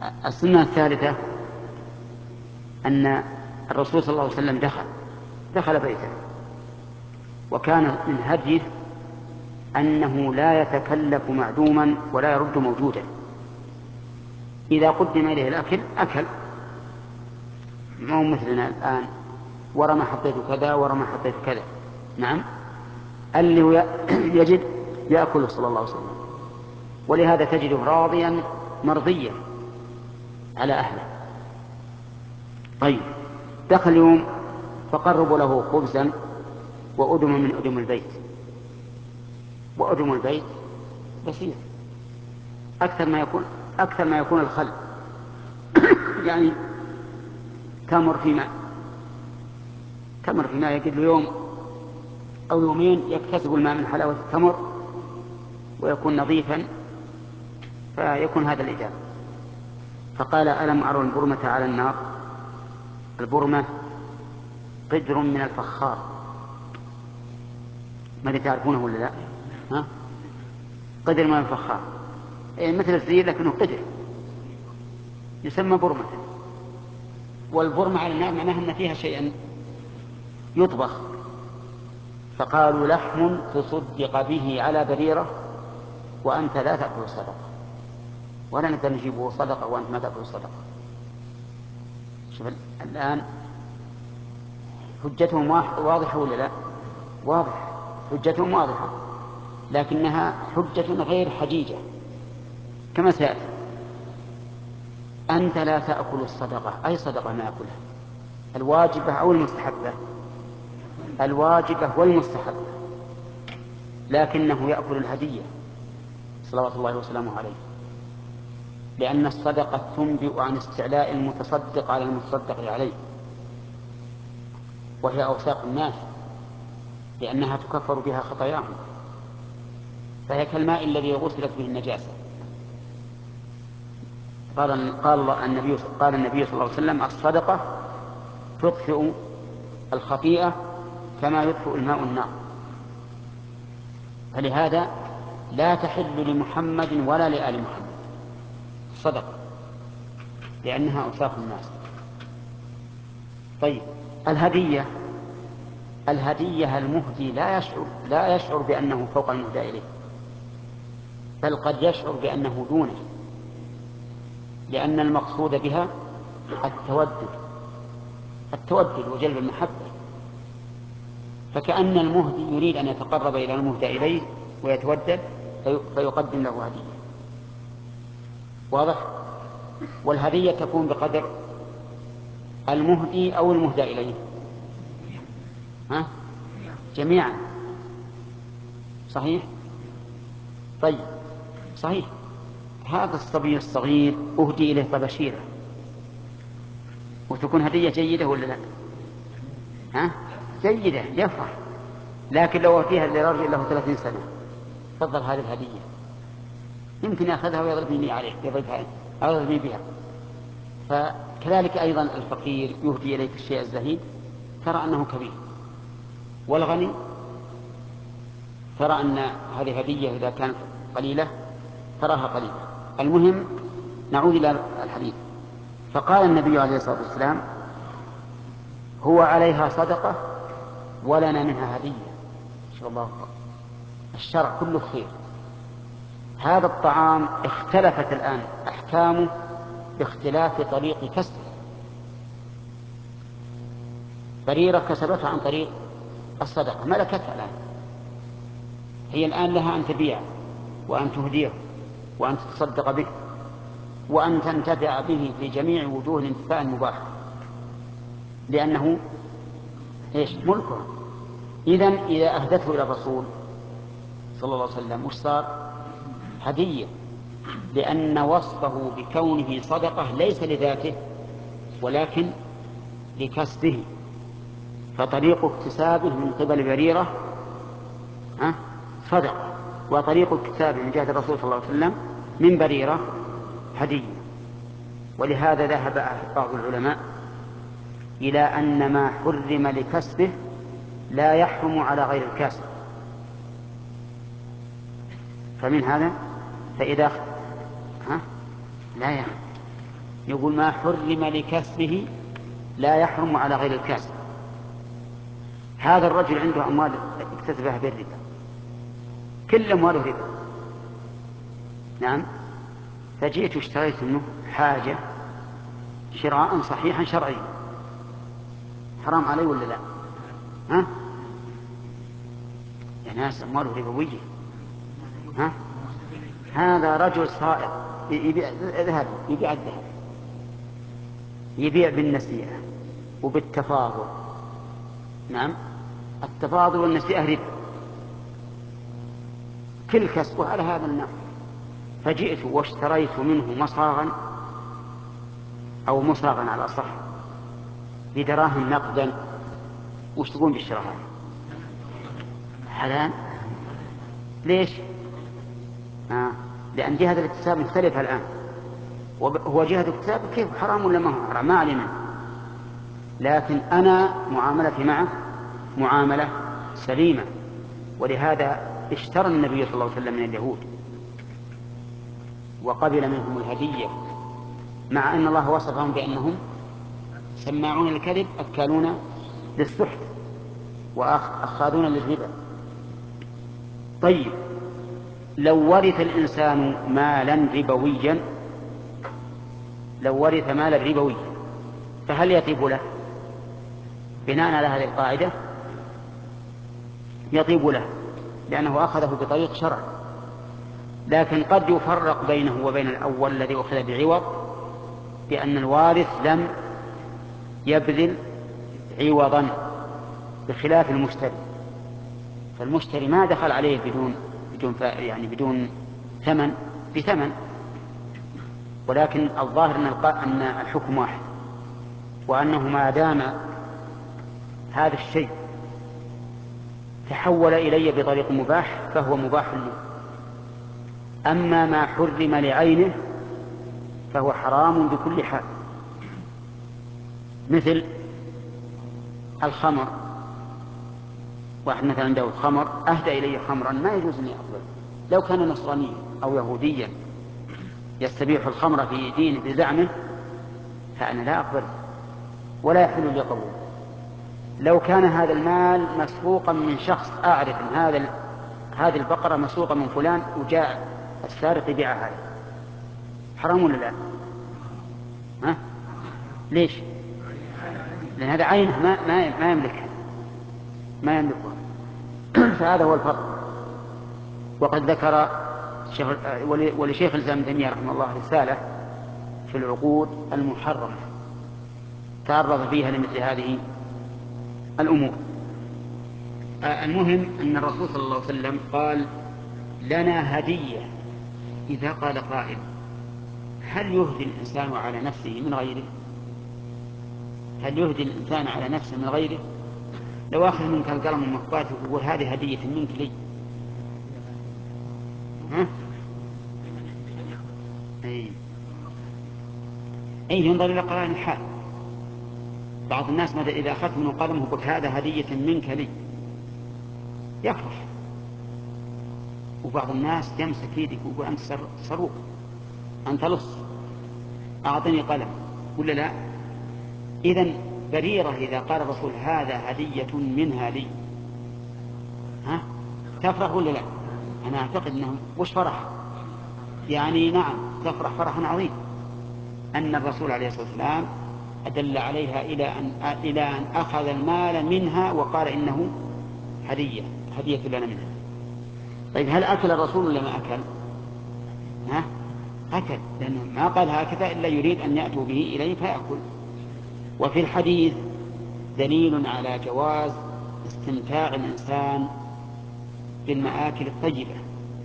السنة الثالثة أن الرسول صلى الله عليه وسلم دخل بيته، وكان من هديه أنه لا يتكلف معدوما ولا يرد موجودا. إذا قدم إليه الأكل أكل، ما هو مثلنا الآن ورا ما حطيت كذا ورا ما حطيت كذا. نعم، اللي يجد يأكل صلى الله عليه وسلم، ولهذا تجده راضيا مرضيا على أهله. طيب، دخل يوم فقربوا له خبزا وأدم من أدم البيت، وأدم البيت بسيط، أكثر ما يكون الخل يعني تمر في ماء يجد له يوم أو يومين يكتسب الماء من حلاوة التمر ويكون نظيفا، فيكون هذا الإجابة. فقال: ألم أروا البرمة على النار؟ البرمة قدر من الفخار، ماذا تعرفونه ولا لا؟ ها؟ قدر من الفخار، مثل الزير لكنه قدر، يسمى برمة. والبرمة على النار معناها أن فيها شيئا يطبخ. فقالوا: لحم تصدق به على بريرة وأنت لا تأكل الصدقة، ولا نقدر نجيبه صدقة وأنت ما تأكل الصدقة. شوف الآن حجتهم واضحة ولا لا؟ واضحة، حجتهم واضحة، لكنها حجة غير حجيجة كما سيأتي. أنت لا تأكل الصدقة، أي صدقة ما أكلها؟ الواجبة أو المستحبة؟ الواجبة والمستحبة، لكنه يأكل الهدية صلوات الله وسلامه عليه، لأن الصدقة تنبئ عن استعلاء المتصدق على المتصدق عليه، وهي أوساق الناس، لأنها تكفر بها خطاياهم، فهي كالماء الذي غسلت به النجاسة. قال النبي صلى الله عليه وسلم: الصدقة تطفئ الخطيئة كما يطفئ الماء النار. فلهذا لا تحل لمحمد ولا لآل محمد صدقة، لأنها أوساخ الناس. طيب، الهدية المهدي لا يشعر بأنه فوق المهدى إليه، بل قد يشعر بأنه دونه، لأن المقصود بها التودد وجلب المحبة، فكأن المهدي يريد أن يتقرب إلى المهدى إليه ويتودد فيقدم له هدية. واضح؟ والهدية تكون بقدر المهدي أو المهدى إليه، جميعا. صحيح؟ طيب، صحيح. هذا الصبي الصغير أهدي إليه طبشيرة، وتكون هدية جيدة ولا لا؟ جيدة، يفرح. لكن لو أهديها لرجل له 30 سنة، تفضل هذه الهدية، يمكن يأخذها ويضربني بها. فكذلك أيضا الفقير يهدي إليك الشيء الزهيد ترى أنه كبير، والغني ترى أن هذه هدية إذا كانت قليلة تراها قليلة. المهم نعود إلى الحديث. فقال النبي عليه الصلاة والسلام: هو عليها صدقة ولنا منها هدية. إن شاء الله الشرع كله خير. هذا الطعام اختلفت الآن أحكامه باختلاف طريق كسبه. بريرة كسبتها عن طريق الصدقة، ملكتها الآن، هي الآن لها أن تبيع وأن تهديه وأن تتصدق به وأن تنتفع به في جميع وجوه الانتفاع المباح، لأنه ملكها. إذا أهدته إلى الرسول صلى الله عليه وسلم وش صار؟ هدية، لأن وصفه بكونه صدقة ليس لذاته ولكن لكسبه، فطريق اكتسابه من قبل بريرة صدقة، وطريق اكتسابه من جهة الرسول صلى الله عليه وسلم من بريرة هدية. ولهذا ذهب بعض العلماء إلى أن ما حرم لكسبه لا يحرم على غير الكاسب. فمن هذا فإذا لا يحرم، يقول ما حرم لكسبه لا يحرم على غير الكاسب. هذا الرجل عنده أموال اكتسبها بالربا، كل أمواله ربا. نعم. فجئت واشتريت منه حاجة شراء صحيحا شرعيا، حرام علي ولا لا؟ ها؟ يا ناس أمواله ربوية. ها؟ هذا رجل صائر يبيع ذهب، يبيع الذهب، يبيع بالنسيئة وبالتفاضل. نعم، التفاضل والنسيئة ربا، كل كسبه على هذا النحو. فجئت واشتريت منه مصاغا أو مصاغا على الأصح بدراهم نقدا. وش تقول بالشراء هذا؟ حلال. ليش؟ لأن جهة الاكتساب مختلفة الآن. هو جهة الاكتساب كيف حرام ولا ما هو حرام؟ ما علينا. لكن أنا معاملتي معه معاملة سليمة، ولهذا اشترى النبي صلى الله عليه وسلم من اليهود وقبل منهم الهدية، مع أن الله وصفهم بأنهم سماعون للكذب أكالون للسحت وأخاذون للربا. طيب، لو ورث الإنسان مالا ربويا، لو ورث مالا ربويا فهل يطيب له؟ بناء على هذه القاعدة يطيب له، لأنه أخذه بطريق شرع. لكن قد يفرق بينه وبين الأول الذي أخذ بعوض، بأن الوارث لم يبذل عوضا، بخلاف المشتري. فالمشتري ما دخل عليه بدون ثمن، بثمن. ولكن الظاهر أن الحكم واحد، وأنه ما دام هذا الشيء تحول إلي بطريق مباح فهو مباح لي. أما ما حرم لعينه فهو حرام بكل حال، مثل الخمر. واحد مثلا عنده خمر، أهدى إلي خمرا، ما يجوز أن يقبل. لو كان نصرانيا أو يهوديا يستبيح الخمر في دينه بزعمه فأنا لا أقبل ولا يحل لي قبول. لو كان هذا المال مسروقا من شخص، أعرف أن هذه البقرة مسروقة من فلان وجاء السارق يبيعها عليه، حرام ولا لا؟ ها؟ ليش؟ لأن هذا عينه ما يملكها، ما يملكها. فهذا هو الفرق. وقد ذكر ولشيخ الإسلام ابن تيمية رحمه الله رسالة في العقود المحرمة تعرض فيها لمثل هذه الأمور. المهم أن الرسول صلى الله عليه وسلم قال لنا هدية. إذا قال قائل هل يهدي الإنسان على نفسه من غيره؟ هل يهدي الإنسان على نفسه من غيره؟ لو أخذ منك القلم المخبات ويقول هذه هدية منك لي، ها؟ أي ينظر إلى قرائن الحال. بعض الناس مثلا إذا أخذت منه قلم وقلت هذا هدية منك لي يفرح، وبعض الناس يمسك يدك ويقول أنت سروق، أنت لص، أعطني قلم ولا لا؟ إذن بريرة إذا قال الرسول هذا هدية منها لي، ها؟ تفرح ولا لا؟ أنا أعتقد أنه وش فرح يعني. نعم تفرح فرحا عظيم أن الرسول عليه الصلاة والسلام أدل عليها إلى أن أخذ المال منها وقال إنه هدية لنا منها. طيب هل أكل الرسول ولا ما أكل؟ ها؟ أكل، لأنه ما قال هكذا إلا يريد أن يأتوا به إليه فيأكل. وفي الحديث دليل على جواز استمتاع الإنسان بالمآكل الطيبة،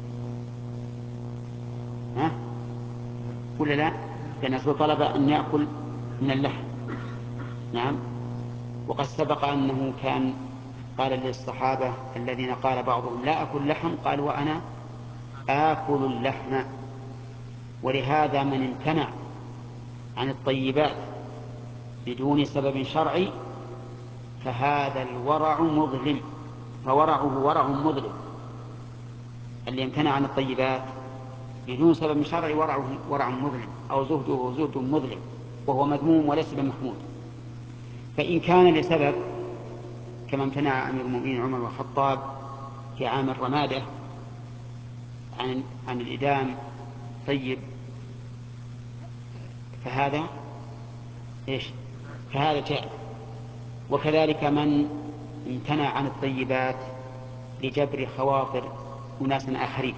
ها؟ ولا لا؟ لأن الرسول طلب أن يأكل من اللحم. نعم. وقد سبق أنه كان قال للصحابة الذين قال بعضهم لا أكل لحم، قال وأنا آكل اللحم. ولهذا من امتنع عن الطيبات بدون سبب شرعي فهذا الورع مظلم، فورعه ورع مظلم. اللي يمتنع عن الطيبات بدون سبب شرعي ورع مظلم، أو زهد مظلم، وهو مذموم وليس بمحمود. فإن كان لسبب كما امتنع أمير المؤمنين عمر بن الخطاب في عام الرمادة عن الإدام طيب، فهذا جائز. وكذلك من امتنع عن الطيبات لجبر خواطر أناس آخرين.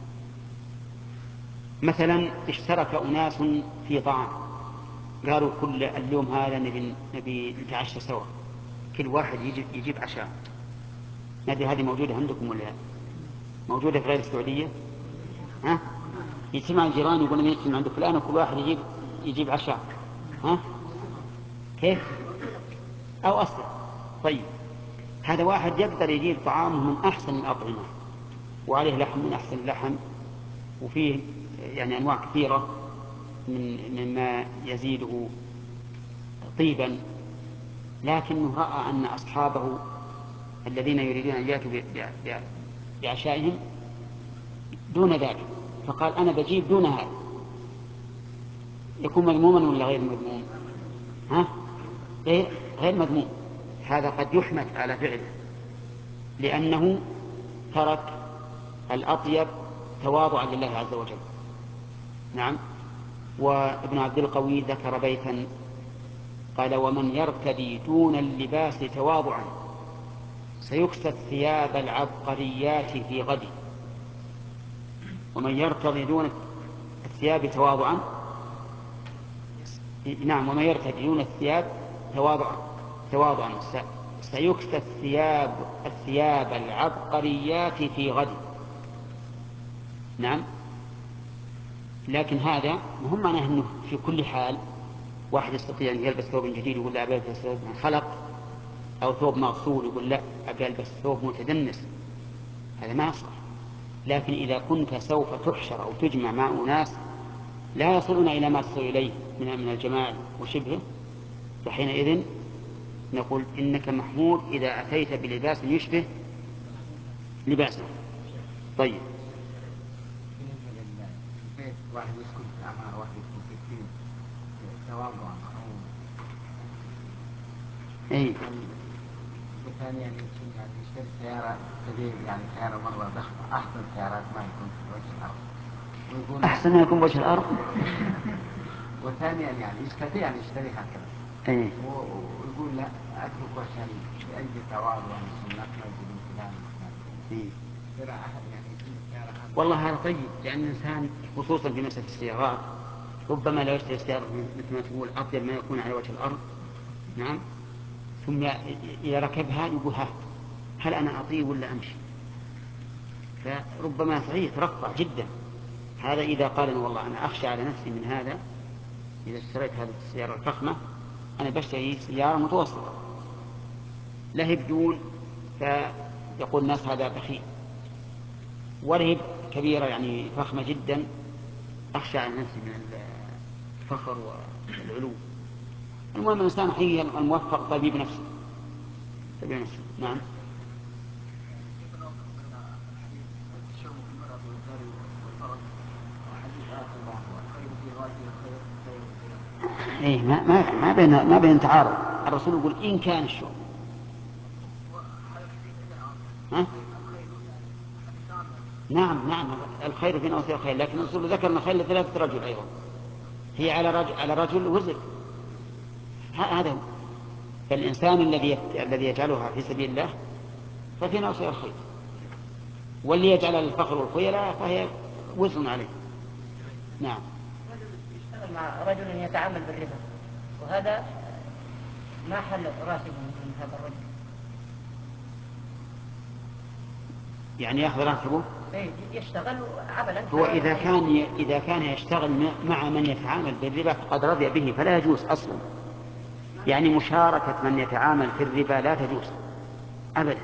مثلا اشترك أناس في طعام، قالوا كل اليوم هذا نبي نتعشى سوا، كل واحد يجيب عشاء. هذه موجودة عندكم ولا موجودة في غير السعودية؟ ها؟ يجتمع الجيران يقولون نجتمع عند فلان وكل واحد يجيب عشاء. ها؟ كيف؟ أو أصلا طيب، هذا واحد يقدر يجيب طعام من أحسن الأطعمة وعليه لحم من أحسن اللحم، وفيه يعني أنواع كثيرة مما يزيده طيبا، لكنه رأى أن أصحابه الذين يريدون أن يأتوا بعشائهم دون ذلك، فقال أنا بجيب دون هذا. يكون مذموما ولا غير مذموم؟ ها؟ غير مذموم. هذا قد يحمد على فعله لأنه ترك الأطيب تواضعا لله عز وجل. نعم. وابن عبد القوي ذكر بيتا قال: ومن يرتدي دون اللباس تواضعا سيكسى الثياب العبقريات في غد. ومن يرتدي دون الثياب تواضعا، نعم، ومن يرتدي دون الثياب تواضعا سيكسى الثياب العبقريات في غد. نعم. لكن هذا مهم معناه أنه في كل حال واحد يستطيع أن يلبس ثوب جديد يقول لا أبي ألبس ثوب خلق، أو ثوب مغسول يقول لا أبي ألبس ثوب متدنس، هذا ما يصلح. لكن إذا كنت سوف تحشر أو تجمع مع أناس لا يصلون إلى ما تصل إليه من الجمال وشبهه، فحينئذ نقول إنك محمود إذا أتيت بلباس يشبه لباسه. طيب. البيت واحد يسكن في عمارة، واحد يسكن في كثير تواضعا أي. وثانيا يعني يشتري سيارة جديدة، يعني سيارة مرة ضخمة، أحسن سيارات ما يكون في وجه الأرض، ويقول أحسن ما يكون وجه الأرض. وثانيا يعني يستطيع أن يشتري هكذا. أي. ويقول لا أترك عشان بأي تواضع ثم نخرج من فلان وفلان. ترى أحد يعني يشتري سيارة. والله هذا طيب، لأن الإنسان خصوصا في مسألة السيارات ربما لا يشتري سيارة مثل ما تقول أطيب ما يكون على وجه الأرض. نعم. ثم إذا ركبها يقول هل أنا أطيب ولا أمشي؟ فربما صحيح ترفع جدا. هذا إذا قال أنا والله أنا أخشى على نفسي من هذا، إذا اشتريت هذه السيارة الفخمة أنا بشتري سيارة متوسطة لهب بدون، فيقول الناس هذا بخيل. ولهب كبيرة يعني فخمة جدا أخشى على نفسي من الفخر والعلو. المهم الإنسان حقيقة الموفق طبيب نفسه. نعم. إيه ما بين تعارض. الرسول يقول إن كان الشرب. ها؟ نعم الخير في نوصي الخير، لكن الرسول ذكر أن الخير لثلاثة رجل أيضا، هي على رجل وزر. هذا هو. فالإنسان الذي يجعلها في سبيل الله ففي نوصي الخير، واللي يجعل الفخر والخيلاء فهي وزر عليه. نعم. يشتغل مع رجل يتعامل بالربا، وهذا ما حل راتبه من هذا الرجل، يعني يأخذ راتبه. يشتغل عملا. هو إذا كان يشتغل مع من يتعامل بالربا فقد رضي به فلا يجوز أصلا. يعني مشاركة من يتعامل في الربا لا تجوز أبدا.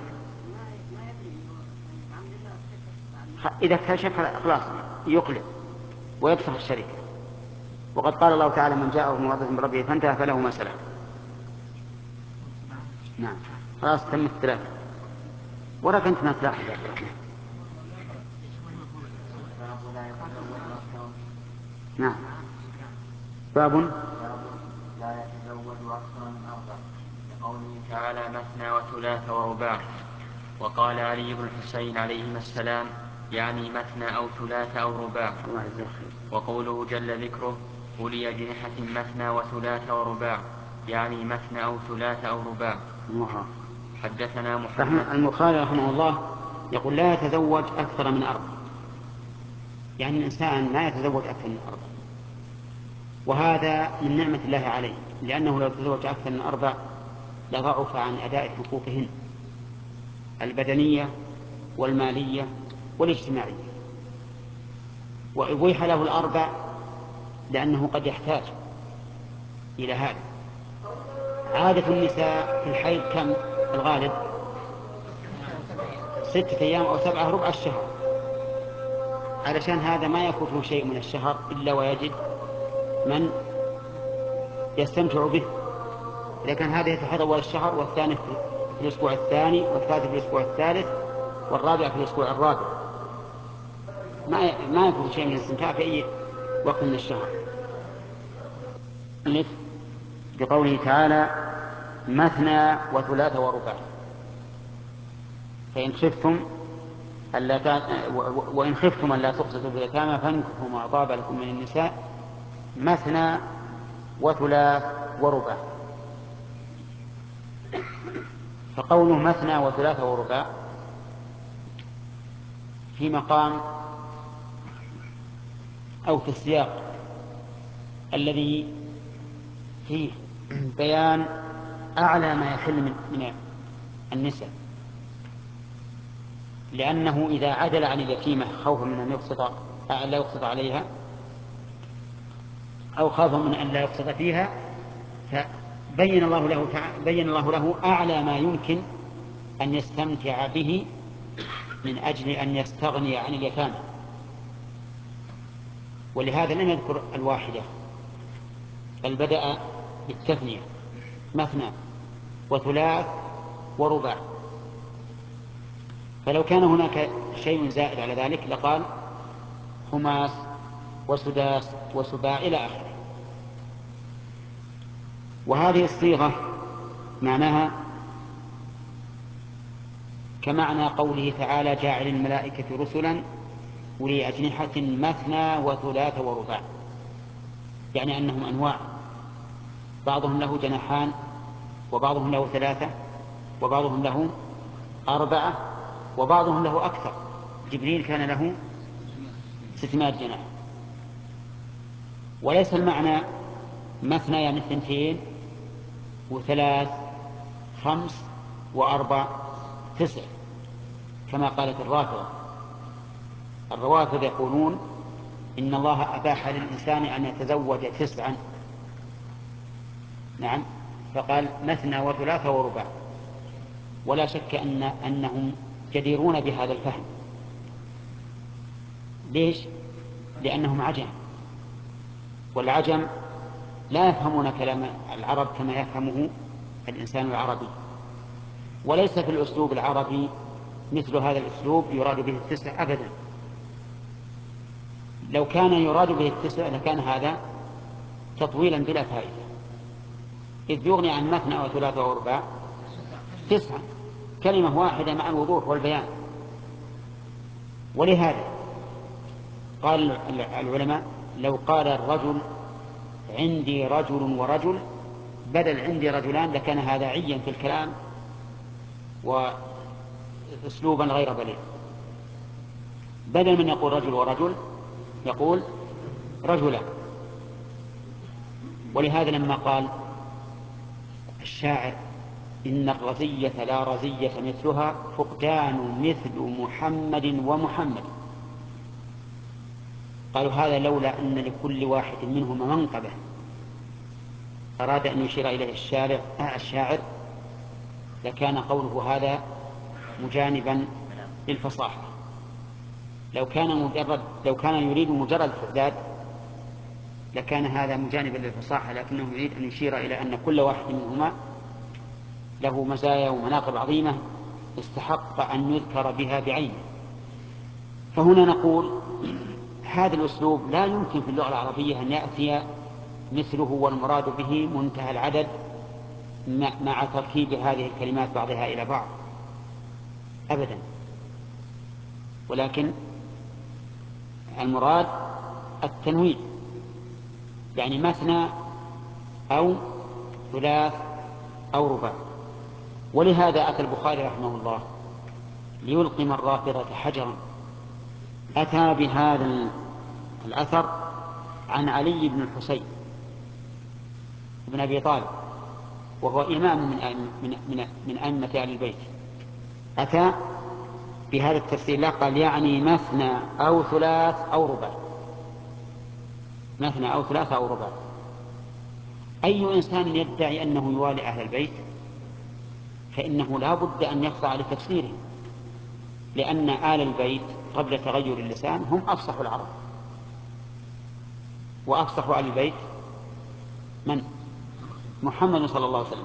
إذا اكتشف خلاص يقلب ويفسخ الشركة. وقد قال الله تعالى: من جاءه موعظة من ربه فانتهى فله ما سلف. نعم. خلاص تمت الثلاثة. وراك أنت ما تلاحظ. نعم. باب لا يتزوج أكثر من 4 لقوله تعالى مثنى وثلاث ورباع. وقال علي بن الحسين عليهما السلام يعني مثنى أو ثلاث أو رباع. وقوله جل ذكره أولي أجنحة مثنى وثلاث ورباع يعني مثنى أو ثلاث أو رباع. حدثنا محمد. البخاري رحمه الله يقول لا يتزوج أكثر من 4، يعني الإنسان ما يتزوج أكثر من 4، وهذا من نعمة الله عليه، لأنه لو تزوج أكثر من 4 لضعف عن أداء حقوقهن البدنية والمالية والاجتماعية، وأبيح له 4 لأنه قد يحتاج إلى هذا. عادة النساء في الحيض كم الغالب؟ 6 أيام أو 7 ربع الشهر، علشان هذا ما يفوته شيء من الشهر إلا ويجد من يستمتع به. لكن هذا يتحضر أول الشهر، والثاني في الأسبوع الثاني، والثالث في الأسبوع الثالث، والرابع في الأسبوع الرابع. ما يفوت شيء من الاستمتاع في أي وقت من الشهر. بقوله تعالى مثنى وثلاث ورباع. فإن خفتم وإن خفتم ألا تقسطوا في اليتامى فانكحوا ما طاب لكم من النساء مثنى وثلاث ورباع. فقوله مثنى وثلاث ورباع في مقام أو في السياق الذي فيه بيان أعلى ما يحل من النساء، لأنه إذا عدل عن اليتيمة خوفا من أن لا يقسط عليها أو خوفا من أن لا يقسط فيها، فبين الله له أعلى ما يمكن أن يستمتع به من أجل أن يستغني عن اليتامى. ولهذا لم يذكر الواحدة، بل بدأ بالتثنية مثنى وثلاث ورباع. فلو كان هناك شيء زائد على ذلك لقال خماس وسداس وسباع إلى آخره. وهذه الصيغة معناها كمعنى قوله تعالى جاعل الملائكة رسلا أولي أجنحة مثنى وثلاث ورباع، يعني أنهم أنواع، بعضهم له جناحان وبعضهم له 3 وبعضهم له 4 وبعضهم له أكثر. جبريل كان له 600 جناح. وليس المعنى مثنى يعني 2 و3 5 و4 9 كما قالت الروافض يقولون إن الله أباح للإنسان أن يتزوج 9. نعم، فقال مثنى وثلاث ورباع. ولا شك أنهم جديرون بهذا الفهم. ليش؟ لأنهم عجم، والعجم لا يفهمون كلام العرب كما يفهمه الإنسان العربي، وليس في الأسلوب العربي مثل هذا الأسلوب يراد به 9 أبدا. لو كان يراد به 9 لكان هذا تطويلا بلا فائدة، إذ يغني عن مثنى وثلاث ورباع 9 كلمة واحدة مع الوضوح والبيان. ولهذا قال العلماء لو قال الرجل عندي رجل ورجل بدل عندي رجلان لكان هذا عيا في الكلام وأسلوبا غير بليغ. بدل من يقول رجل ورجل يقول رجلان. ولهذا لما قال الشاعر إن الرزية لا رزية مثلها فقدان مثل محمد ومحمد، قالوا هذا لولا أن لكل واحد منهما منقبة أراد أن يشير إليه الشاعر لكان قوله هذا مجانبا للفصاحة. لو كان يريد مجرد الحداد لكان هذا مجانبا للفصاحة، لكنه يريد أن يشير إلى أن كل واحد منهما له مزايا ومناقب عظيمة استحق أن يذكر بها بعينه. فهنا نقول هذا الأسلوب لا يمكن في اللغة العربية أن يأتي مثله والمراد به منتهى العدد مع تركيب هذه الكلمات بعضها إلى بعض أبدا، ولكن المراد التنويع، يعني مثنى أو ثلاث أو رباع. ولهذا أتى البخاري رحمه الله ليلقم الرافضة حجرا، أتى بهذا الأثر عن علي بن الحسين بن أبي طالب، وهو إمام من أئمة أهل البيت. أتى بهذا التفسير، لا قال يعني مثنى أو ثلاث أو رباع، مثنى أو ثلاث أو رباع. أي إنسان يدعي أنه يوالي أهل البيت فإنه لا بد أن يخضع لتفسيره، لأن آل البيت قبل تغير اللسان هم أفصح العرب، وأفصح آل البيت من؟ محمد صلى الله عليه وسلم.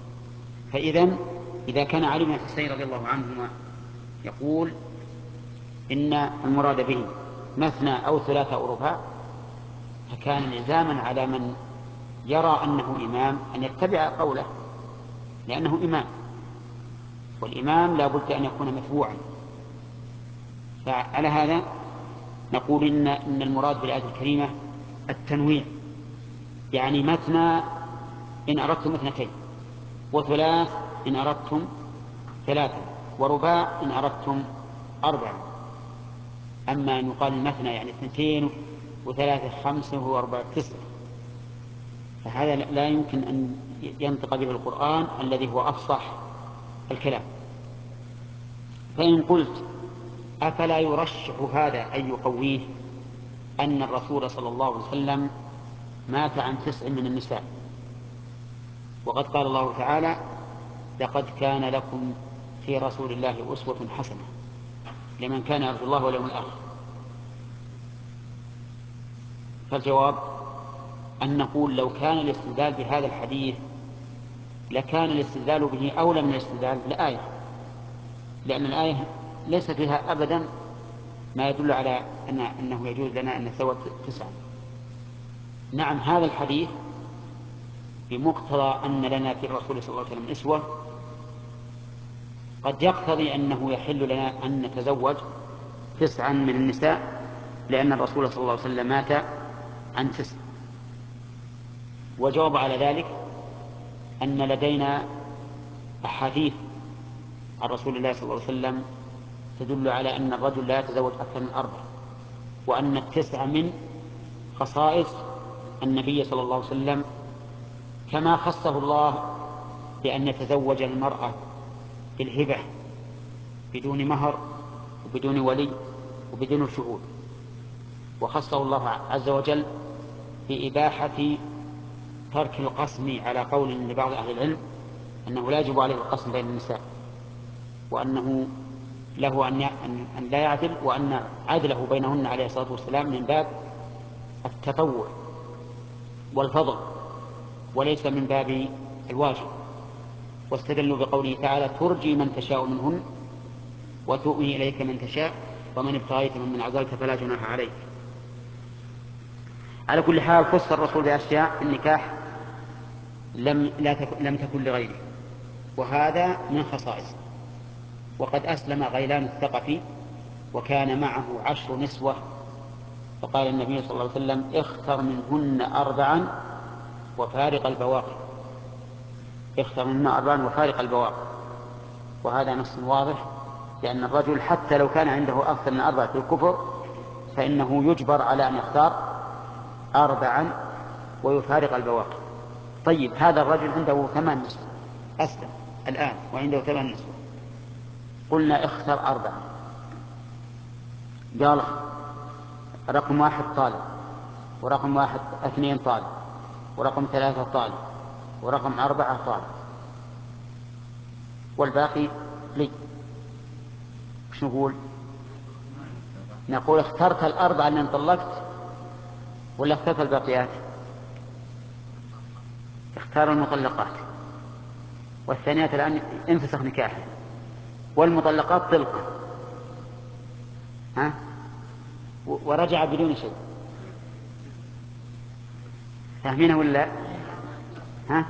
إذا كان علي بن الحسين رضي الله عنهما يقول إن المراد به مثنى أو ثلاثة أو رباع، فكان لزاما على من يرى أنه إمام أن يتبع قوله، لأنه إمام، والإمام لا بد أن يكون متبوعا. فعلى هذا نقول إن المراد بالآية الكريمة التنويع، يعني مثنى إن أردتم اثنتين، وثلاث إن أردتم ثلاثة، ورباع إن أردتم أربعة. أما أن يقال مثنى يعني اثنتين وثلاثة خمسة وأربعة تسعة، فهذا لا يمكن أن ينطق به القرآن الذي هو أفصح الكلام. فإن قلت أفلا يرشح هذا أن يقويه أن الرسول صلى الله عليه وسلم مات عن 9 من النساء، وقد قال الله تعالى لقد كان لكم في رسول الله أسوة حسنة لمن كان يرجو الله واليوم الآخر. فالجواب أن نقول لو كان الاستدلال بهذا الحديث لكان الاستدلال به أولى من الاستدلال بالآية، لأن الآية ليس فيها أبدا ما يدل على أنه يجوز لنا أن نتزوج 9. نعم، هذا الحديث بمقتضى أن لنا في الرسول صلى الله عليه وسلم أسوة قد يقتضي أنه يحل لنا أن نتزوج 9 من النساء، لأن الرسول صلى الله عليه وسلم مات عن 9. وجواب على ذلك أن لدينا أحاديث عن رسول الله صلى الله عليه وسلم تدل على أن الرجل لا يتزوج أكثر من 4، وأن 9 من خصائص النبي صلى الله عليه وسلم، كما خصه الله بأن يتزوج المرأة بالهبة بدون مهر وبدون ولي وبدون شهود، وخصه الله عز وجل بإباحة ترك القسم على قول لبعض أهل العلم أنه لا يجب عليه القسم بين النساء، وأنه له أن لا يعدل، وأن عدله بينهن عليه الصلاة والسلام من باب التطوع والفضل وليس من باب الواجب. واستدلوا بقوله تعالى ترجي من تشاء منهن وتؤوي إليك من تشاء ومن ابتغيت ممن عزلت فلا جناح عليك. على كل حال خص الرسول بأشياء في النكاح لم تكن لغيره، وهذا من خصائصه. وقد أسلم غيلان الثقفي وكان معه 10 نسوة، فقال النبي صلى الله عليه وسلم اختر منهن 4 وفارق البواقي، اختر منهن 4 وفارق البواقي. وهذا نص واضح، لأن الرجل حتى لو كان عنده أكثر من 4 في الكفر فإنه يجبر على أن يختار 4 ويفارق البواقي. طيب، هذا الرجل عنده 8 نسوة، أسلم الآن وعنده 8 نسوة، قلنا اختر 4، قال رقم 1 طالب، ورقم 2 طالب، ورقم 3 طالب، ورقم 4 طالب، والباقي لي. وش نقول؟ نقول اخترت 4 اللي انطلقت ولا اخترت الباقيات؟ اختار المطلقات، والثانيات الآن انفسخ نكاحه، والمطلقات طلقة. ها؟ ورجع بدون شيء. فاهمينه ولا ها؟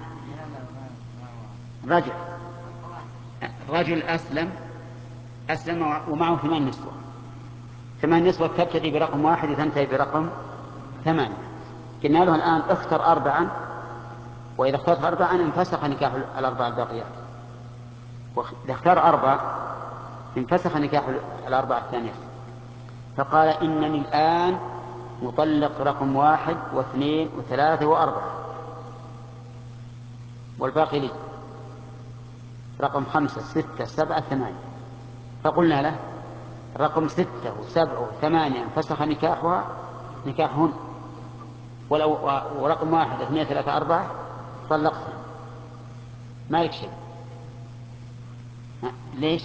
رجل أسلم ومعه 8 نسوة. 8 نسوة تبتدي برقم 1 وتنتهي برقم 8. قلنا له الآن اختر 4، وإذا اخترت 4 انفسخ نكاح 4 الباقيات، وإذا اختار 4 انفسخ نكاح 4 الثانية. فقال إنني الآن مطلق رقم 1 و2 و3 و4، والباقي لي رقم 5 6 7 8. فقلنا له رقم 6 و7 و8 انفسخ نكاحهن، ورقم 1 2 3 4 طلقتها، ما لك شيء. ليش؟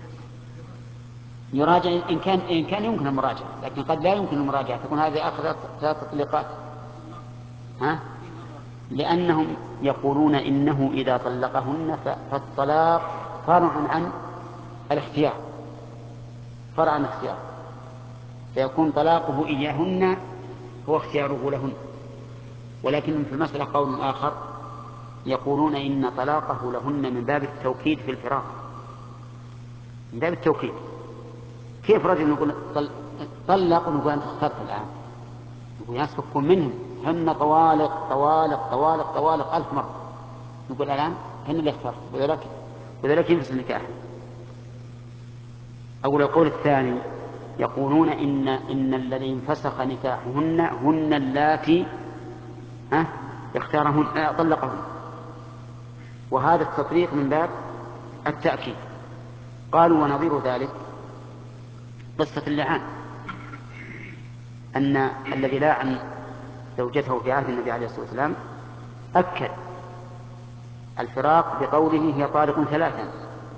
يراجع إن كان يمكن المراجعة، لكن قد لا يمكن المراجعة، تكون هذه أخذت 3 تطليقات. لأنهم يقولون إنه إذا طلقهن فالطلاق فرع عن الاختيار، فيكون طلاقه إياهن هو اختياره لهن. ولكن في المسألة قول آخر، يقولون إن طلاقه لهن من باب التوكيد في الفراق، من باب التوكيد. كيف رجل نقول طلق ونقول أنت اخترت الآن، نقول يسفك منهم هن طوالق 1000 مرة، نقول الآن هن اللي اخترت وذلك ينفس النكاح. أو القول الثاني يقولون إن الذي انفسخ نكاحهن هن اللاتي اختارهن طلقهن، وهذا التطبيق من باب التأكيد. قالوا ونظير ذلك قصة اللعان، أن الذي لاعن زوجته في عهد النبي عليه الصلاة والسلام أكد الفراق بقوله هي طالق 3،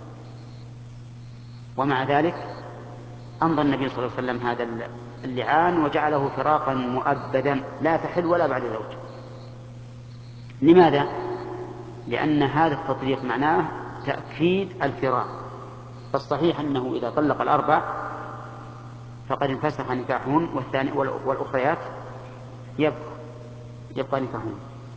ومع ذلك أمضى النبي صلى الله عليه وسلم هذا اللعان وجعله فراقا مؤبدا لا تحل ولا بعد زوج. لماذا؟ لأن هذا التطبيق معناه تأكيد الفراق. فالصحيح أنه إذا طلق 4 فقد انفسخ نكاحهن، والأخريات يبقى نكاحهن.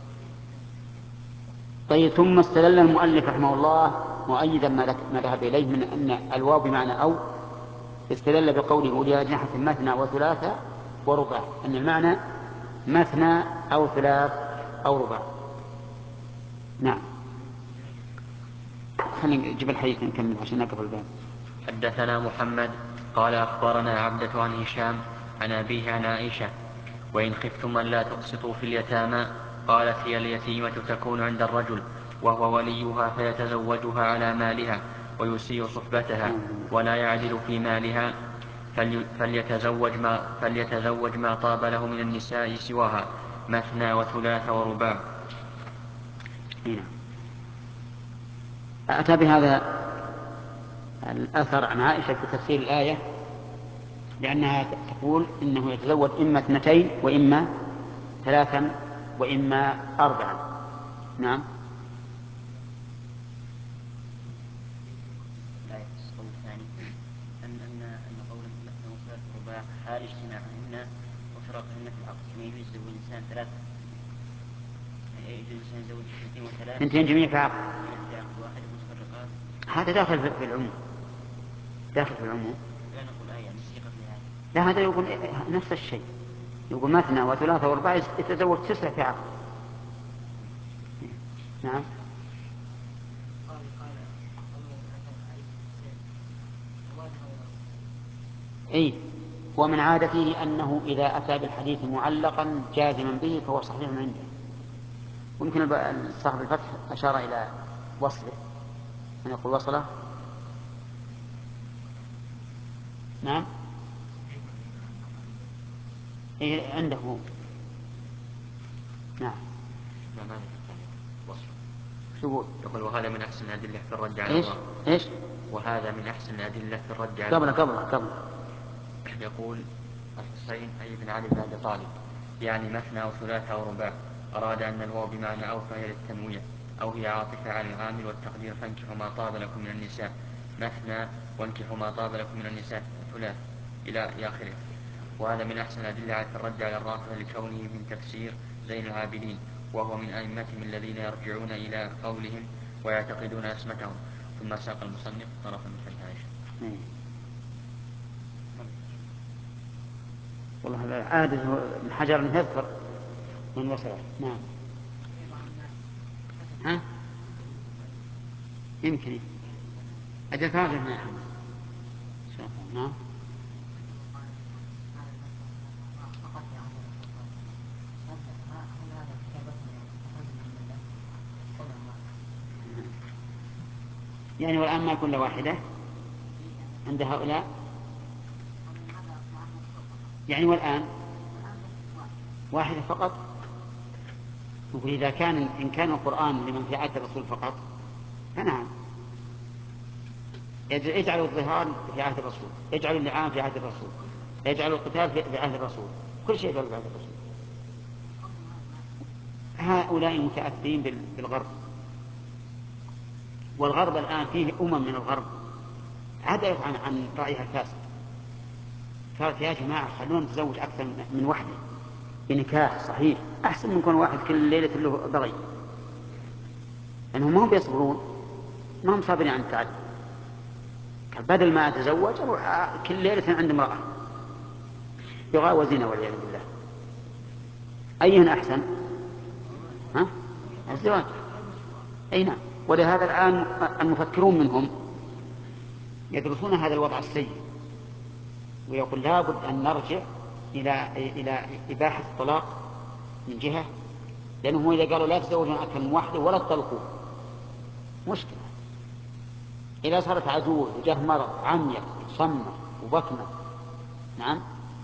طيب، ثم استدل المؤلف رحمه الله مؤيدا ما ذهب إليه من أن الواو بمعنى أو، استدل بقوله أولي أجنحة مثنى وثلاثة ورباع، أن المعنى مثنى أو ثلاث أو رباع. نعم. خلينا نجيب الحديث نكمل عشان نقف الباب. حدثنا محمد قال أخبرنا عبدة عن هشام عن أبيه عن عائشة: وإن خفتم أن لا تقسطوا في اليتامى قالت: هي اليتيمة تكون عند الرجل وهو وليها فيتزوجها على مالها ويسيء صحبتها ولا يعدل في مالها، فليتزوج ما طاب له من النساء سواها مثنى وثلاث ورباع. أتى بهذا الأثر عن عائشة في تفسير الآية، لأنها تقول إنه يتزوج إما 2 وإما 3 وإما 4. نعم. القول الثاني أن قول مثنى وثلاث ورباع حال اجتماعهن وفراقهن في العقد، كما يجوز يزوج الإنسان 3، يجوز الإنسان يزوج 2 و3 2 جميع في عقد واحد متفرقات. هذا داخل في العموم. لا نقول آية نسيقة لهذا. لا، هذا يقول نفس الشيء، يقول مثنى وثلاثة واربعة يتزوج 9 في عقد. نعم. أي، ومن عادته أنه إذا أتى بالحديث معلقا جازما به فهو صحيح عنده. ممكن صاحب الفتح أشار إلى وصله، أن يقول وصله. نعم. إيه عنده هو. نعم. يقول وهذا من أحسن الأدلة في الرد على الله. إيش؟ وهذا من أحسن الأدلة في الرد على الله. قبل. يقول الحسين أي بن علي بن أبي طالب: يعني مثنى وثلاثة ورباع، أراد أن الواو بمعنى أو فهي للتنويع، أو هي عاطفة على العامل، والتقدير فانكحوا ما طاب لكم من النساء مثنى وانكحوا ما طاب لكم من النساء ثلاث إلى آخره. وهذا من أحسن الأدلة على الرد على الرافضة لكونه من تفسير زين العابدين، وهو من أئمتهم الذين يرجعون إلى قولهم ويعتقدون عصمتهم. ثم ساق المصنف طرفا من حديث عائشة. والله عادة ابن حجر أن يذكر من وصله. نعم. ها؟ يمكن أجل تراجع ما يحمل. نعم. يعني والآن ما يكون له واحدة عند هؤلاء، يعني والآن واحدة فقط. نقول إذا كان إن كان القرآن لمن في عهد الرسول فقط فنعم، يجعلوا الظهار في عهد الرسول، يجعلوا اللعان في عهد الرسول، يجعلوا القتال في عهد الرسول، كل شيء في عهد الرسول. هؤلاء متأثرين بالغرب، والغرب الآن فيه من الغرب عدلت عن رأيها الفاسد، قالت يا جماعة خلونا نتزوج أكثر من واحدة بنكاح صحيح، أحسن من يكون واحد كل ليلة له بغي، لأنهم ما هم بيصبرون، ما هم صابرين عن التعدي. بدل ما أتزوج أروح كل ليلة عند امرأة يغاوزين والعياذ بالله. أيهن أحسن؟ ها؟ الزواج. أي نعم. ولهذا الآن المفكرون منهم يدرسون هذا الوضع السيء، ويقول لابد أن نرجع إلى إباحة الطلاق من جهة، لأنهم إذا قالوا لا تزوجون أكثر من واحدة ولا تطلقوا مشكلة. إذا صارت عجوز وجاه مرض عمية وصمة وبكمة، نعم،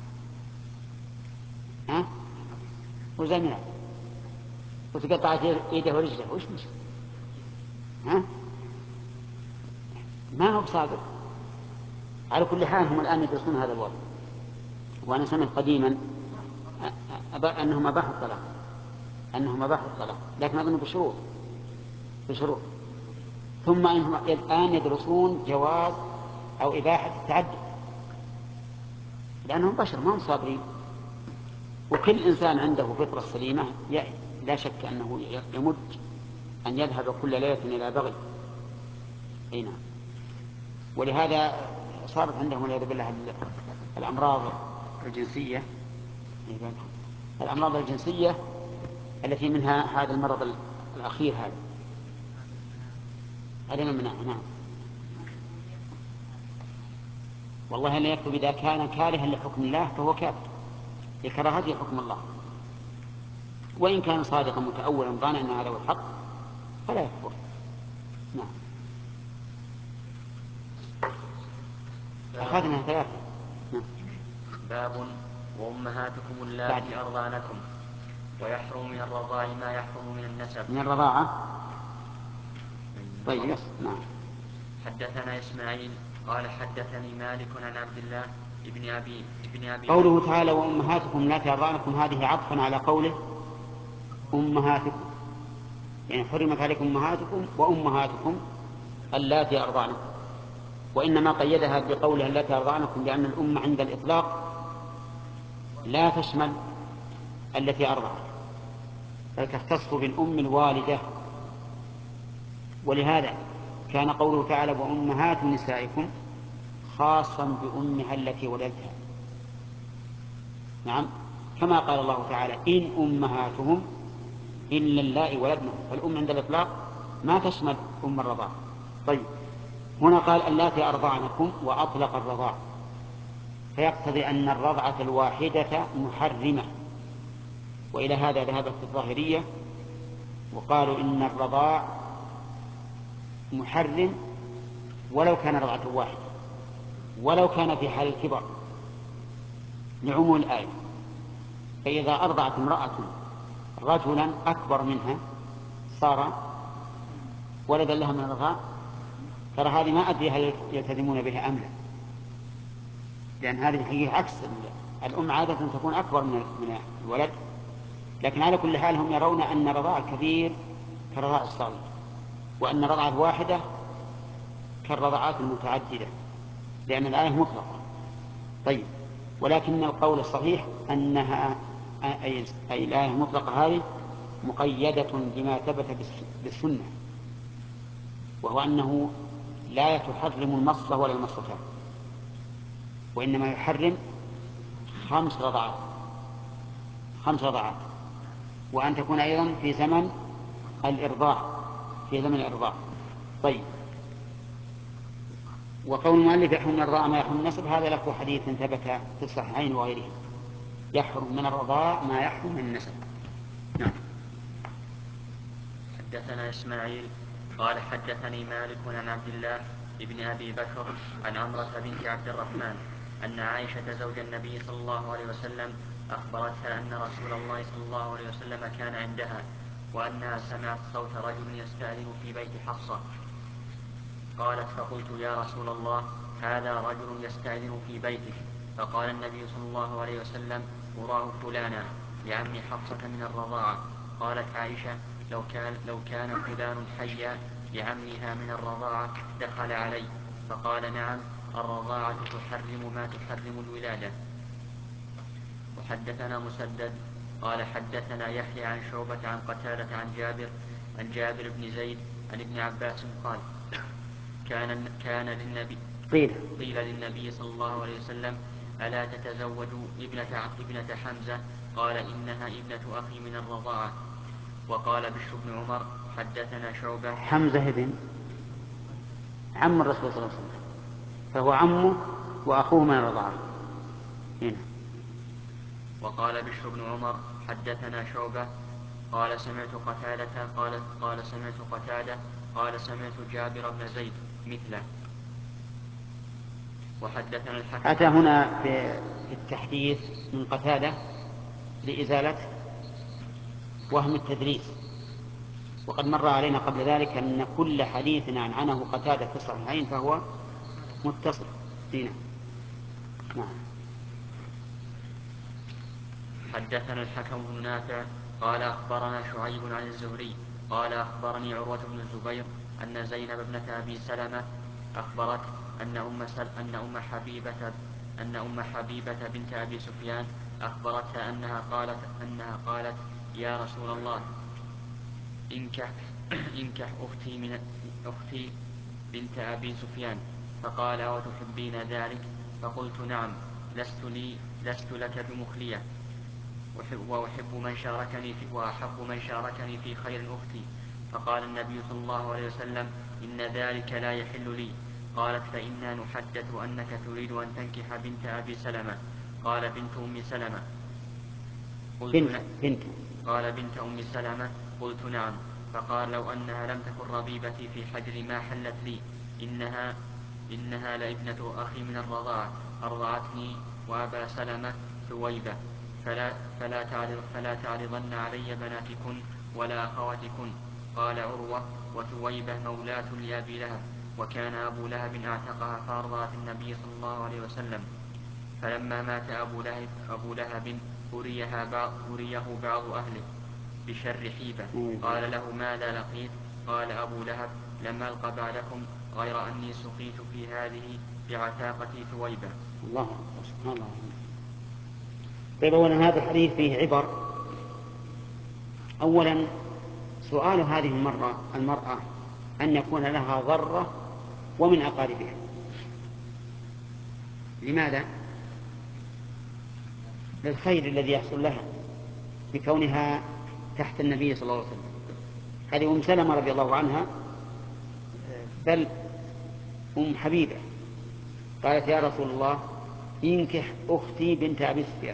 ها، وزمنة وتقطعت يده ورجله، وش مشكلة؟ ها؟ ما هو بصادق. على كل حال هم الآن يدرسون هذا الوضع، وأنا سمعت قديما أنهم أباحوا الطلاق، لكن أظن بشروط. ثم أنهم الآن يدرسون جواز أو إباحة التعدد، لأنهم بشر ما هم صابرين، وكل إنسان عنده فطرة سليمة لا شك أنه يمد أن يذهب كل ليلة إلى بغي. أي نعم. ولهذا صارت عندهم والعياذ بالله الأمراض الجنسية التي منها هذا المرض الأخير هذا نعم. والله لا يكتب إذا كان كارها لحكم الله فهو كافر لكراهته حكم الله، وإن كان صادقا متأولا ظانا أن هذا هو الحق فلا يكفر. نعم. أخذنا 3. نعم. باب وأمهاتكم اللاتي أرضعنكم ويحرم من الرضاع ما يحرم من النسب. من الرضاعة. طيب. نعم. حدثنا إسماعيل قال حدثني مالك عن عبد الله ابن أبي قوله تعالى وأمهاتكم اللاتي أرضعنكم، هذه عطفا على قوله أمهاتكم، يعني حرمت عليكم أمهاتكم وأمهاتكم اللاتي أرضعنكم، وإنما قيدها بقولها اللاتي أرضعنكم لأن الأمة عند الإطلاق لا تشمل التي أرضعت، بل تختص بالأم الوالدة. ولهذا كان قوله تعالى وأمهات نسائكم خاصا بأمها التي ولدتها. نعم، كما قال الله تعالى إن أمهاتهم إلا اللائي ولدنهم، فالأم عند الإطلاق ما تشمل أم الرضاع. طيب، هنا قال اللاتي أرضعنكم وأطلق الرضاع، فيقتضي أن الرضعة الواحدة محرمة، وإلى هذا ذهبت الظاهرية وقالوا إن الرضاع محرم ولو كان رضعة واحدة، ولو كان في حال الكبر، لعموم الآية. فإذا أرضعت امرأة رجلا أكبر منها صار ولدا لها من الرضاع، ترى هذه ما أدري هل يلتزمون بها أم لا، لأن هذه الحقيقة عكس الأم عادة تكون أكبر من الولد، لكن على كل حال هم يرون أن رضاع الكبير كرضاع الصغير، وأن رضعة واحدة كالرضعات المتعددة، لأن الآية مطلقة. طيب، ولكن القول الصحيح أنها أي الآية المطلقة هذه مقيدة بما ثبت بالسنة، وهو أنه لا تحرم المصلة ولا المصلتان، وإنما يحرم 5 رضعات، وأن تكون أيضا في زمن الإرضاع. طيب، وقول المؤلف يحرم من الرضاع ما يحرم من النسب، هذا له حديث ثبت في الصحيحين وغيره، يحرم من الرضاع ما يحرم من النسب. نعم. حدثنا إسماعيل قال حدثني مالك عن عبد الله ابن أبي بكر عن عمرة بنت عبد الرحمن أن عائشة زوج النبي صلى الله عليه وسلم أخبرتها أن رسول الله صلى الله عليه وسلم كان عندها، وأنها سمعت صوت رجل يستأذن في بيت حفصة. قالت: فقلت: يا رسول الله، هذا رجل يستأذن في بيتك. فقال النبي صلى الله عليه وسلم: أراه فلانا لعم حفصة من الرضاعة. قالت عائشة: لو كان فلان حيا لعمها من الرضاعة دخل علي. فقال: نعم، الرضاعة تحرم ما تحرم الولادة. وحدثنا مسدد قال حدثنا يحيى عن شعبة عن قتادة عن جابر بن زيد عن ابن عباس قال: قيل للنبي صلى الله عليه وسلم: ألا تتزوج ابنة حمزة؟ قال: إنها ابنة أخي من الرضاعة. وقال بشر بن عمر: حدثنا شعبة. حمزة ابن عم الرسول صلى الله عليه وسلم، فهو عمه وأخوه من الرضاعة. هنا. وقال بشر بن عمر: حدثنا شعبة قال سمعت قتادة قال سمعت جابر بن زيد مثله. وحدثنا الحكم. أتى هنا في التحديث من قتادة لإزالة وهم التدريس، وقد مر علينا قبل ذلك أن كل حديث عنه قتادة في الصحيحين فهو متصل فينا. نعم. حدثنا الحكم بن نافع قال أخبرنا شعيب عن الزهري قال أخبرني عروة بن الزبير أن زينب ابنة أبي سلمة أخبرت أن أم حبيبة بنت أبي سفيان أخبرتها أنها قالت: يا رسول الله، انكح أختي بنت أبي سفيان. فقال: وتحبين ذلك؟ فقلت: نعم، لست لك بمخلية، وأحب من شاركني في خير أختي. فقال النبي صلى الله عليه وسلم: إن ذلك لا يحل لي. قالت: فإنا نحدث أنك تريد أن تنكح بنت أبي سلمة. قال: بنت أم سلمة؟ قال: بنت أم سلمة؟ قلت: نعم. فقال: لو أنها لم تكن ربيبتي في حجري ما حلت لي، إنها لابنة أخي من الرضاعة، أرضعتني وأبا سلمة ثويبة، فلا تعرضن علي بناتكن ولا أخواتكن. قال عروة: وثويبة مولاة لأبي لهب، وكان أبو لهب اعتقها فأرضعت النبي صلى الله عليه وسلم. فلما مات أبو لهب أريه بعض أهله بشر حيبة. قال له: ماذا لقيت؟ قال أبو لهب: لم ألق بعدكم غير أني سقيت في هذه بعتاقة ثويبة. الله أكبر، سبحان الله. طيب، أولا هذا الحديث فيه عبر. أولا سؤال هذه المرأة أن يكون لها ضرة ومن أقاربها. لماذا؟ للخير الذي يحصل لها بكونها تحت النبي صلى الله عليه وسلم. هذه أم سلمة رضي الله عنها، بل أم حبيبة، قالت: يا رسول الله، انكح أختي بنت أبي سفيان.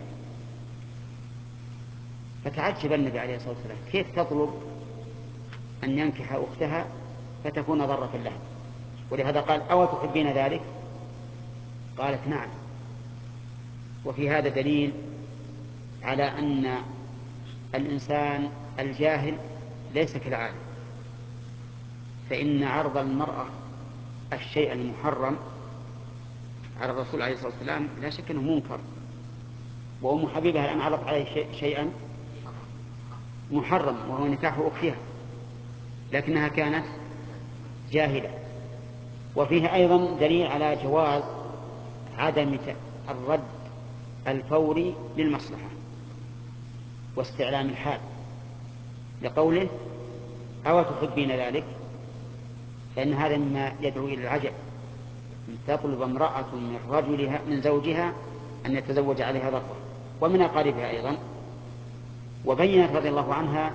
فتعجب النبي عليه الصلاة والسلام: كيف تطلب أن ينكح أختها فتكون ضرة لها؟ ولهذا قال: أو تحبين ذلك؟ قالت: نعم. وفي هذا دليل على أن الإنسان الجاهل ليس كالعالم، فإن عرض المرأة الشيء المحرم على الرسول عليه الصلاة والسلام لا شك أنه منكر. وأم حبيبة الآن عرض عليه شيئا محرم وهو نكاح أختها، لكنها كانت جاهلة. وفيه أيضا دليل على جواز عدم الرد الفوري للمصلحة واستعلام الحال، لقوله أو تحبين ذلك، فإن هذا مما يدعو إلى العجب، أن تطلب امرأة من رجلها من زوجها أن يتزوج عليها ضرة ومن أقاربها أيضا. وبينت رضي الله عنها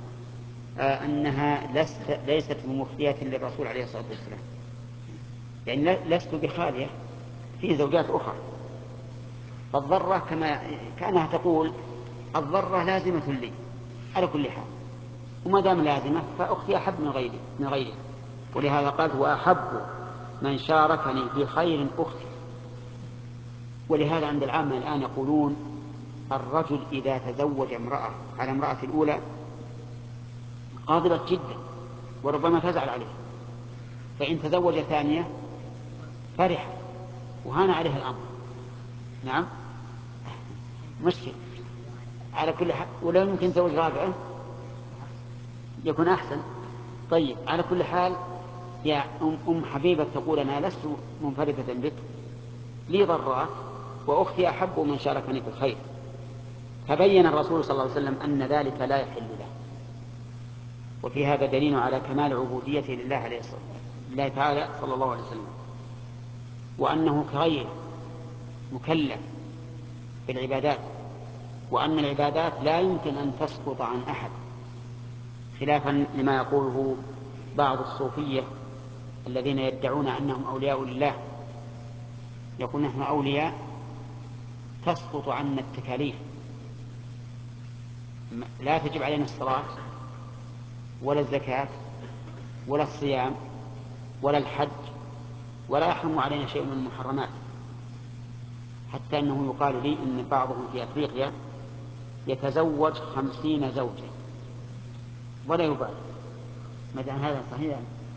أنها ليست بمفتية للرسول عليه الصلاة والسلام، يعني لست بخالية، في زوجات أخرى. فالضرة كأنها تقول الضرة لازمة لي على كل حال، وما دام لازمة فأختي أحب من غيري. ولهذا قالت وأحب من شاركني في خير أختي. ولهذا عند العامة الآن يقولون الرجل إذا تزوج امرأة على امرأة الأولى غاضبت جدا وربما تزعل عليه، فإن تزوج ثانية فرح وهان عليه الأمر. نعم مشكل على كل حال، ولو يمكن يتزوج رابعة يكون أحسن. طيب على كل حال يا أم حبيبة تقول أنا لست منفردة بك، لي ضرات وأختي أحب من شاركني في الخير. فبين الرسول صلى الله عليه وسلم أن ذلك لا يحل له. وفي هذا دليل على كمال عبوديته لله عليه الصلاة والسلام، لله تعالى صلى الله عليه وسلم، وأنه كغيره مكلف بالعبادات، وأن العبادات لا يمكن أن تسقط عن أحد، خلافا لما يقوله بعض الصوفية الذين يدعون أنهم أولياء لله. يقول نحن أولياء تسقط عنا التكاليف، لا تجب علينا الصلاة ولا الزكاة ولا الصيام ولا الحج، ولا يحرم علينا شيء من المحرمات. حتى أنه يقال لي إن بعضهم في أفريقيا يتزوج 50 زوجة ولا يبالي. ماذا هذا صحيح؟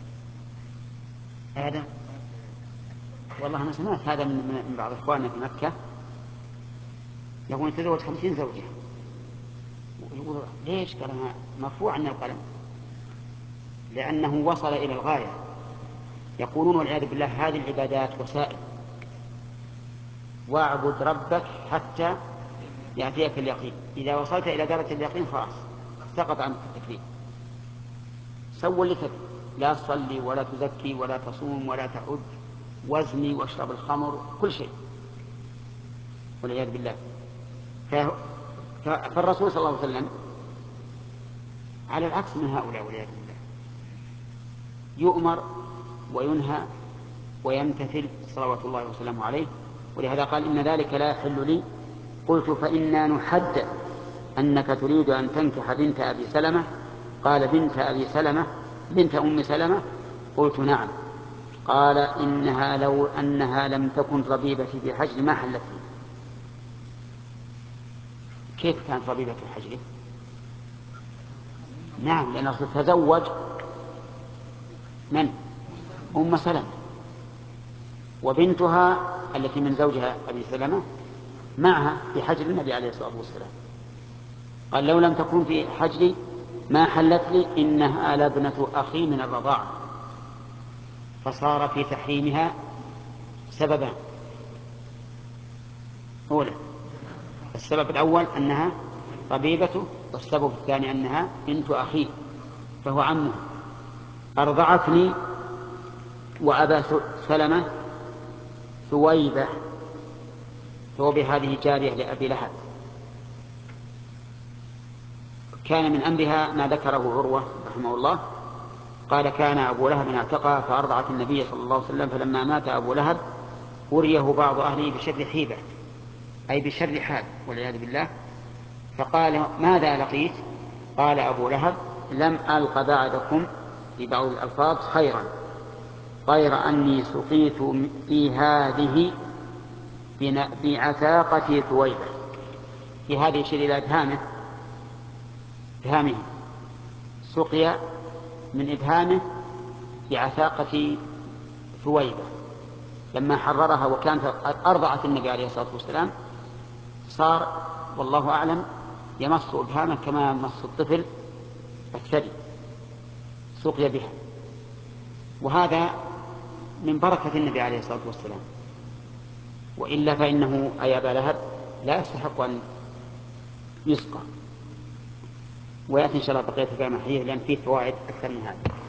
هذا والله أنا سمعت هذا من بعض إخواننا في مكة، يقول يتزوج 50 زوجة، ويقول ليش؟ قال مرفوع عن القلم، لأنه وصل إلى الغاية. يقولون والعياذ بالله هذه العبادات وسائل، واعبد ربك حتى يأتيك اليقين، إذا وصلت إلى درجة اليقين خلاص سقط عنك التكليف. سووا اللي تبي، لا تصلي ولا تزكي ولا تصوم ولا تحج، وزني واشرب الخمر، كل شيء والعياذ بالله. فالرسول صلى الله عليه وسلم على العكس من هؤلاء والعياذ بالله، يؤمر وينهى ويمتثل صلوات الله وسلامه عليه. ولهذا قال إن ذلك لا يحل لي. قلت فإنا نحدث أنك تريد أن تنكح بنت أبي سلمة. قال بنت أبي سلمة بنت أم سلمة؟ قلت نعم. قال إنها لو أنها لم تكن ربيبتي في حجر ما حلت لي. كيف كانت ربيبة في حجره؟ نعم، لأنه تزوج من؟ أم سلمة، وبنتها التي من زوجها أبي سلمة معها في حجر النبي عليه الصلاة والسلام. قال لو لم تكن في حجري ما حلت لي، إنها لابنة أخي من الرضاعة. فصار في تحريمها سببان. أولا السبب الأول أنها ربيبته، والسبب الثاني أنها بنت أخيه فهو عمه. أرضعتني وأبا سلمة ثويبة. ثويبة هذه جارية لأبي لهب، كان من أمرها ما ذكره عروة رحمه الله، قال كان أبو لهب اعتقها فأرضعت النبي صلى الله عليه وسلم، فلما مات أبو لهب أريه بعض أهله بشر حيبة، أي بشر حال والعياذ بالله. فقال ماذا لقيت؟ قال أبو لهب لم ألق بعدكم في بعض الألفاظ خيرا غير أني سقيت في هذه بعتاقة ثويبة. في هذه يشير إلى إبهامه، سقي من إبهامه بعتاقة ثويبة. لما حررها وكانت أرضعت النبي عليه الصلاة والسلام صار والله أعلم يمص إبهامه كما يمص الطفل الثدي، سقي بها. وهذا من بركة النبي عليه الصلاة والسلام، وإلا فإنه أي أبا لهب لا يستحق أن يسقى. ويأتي إن شاء الله بقية كلام الحديث لأن فيه فوائد أكثر من هذا.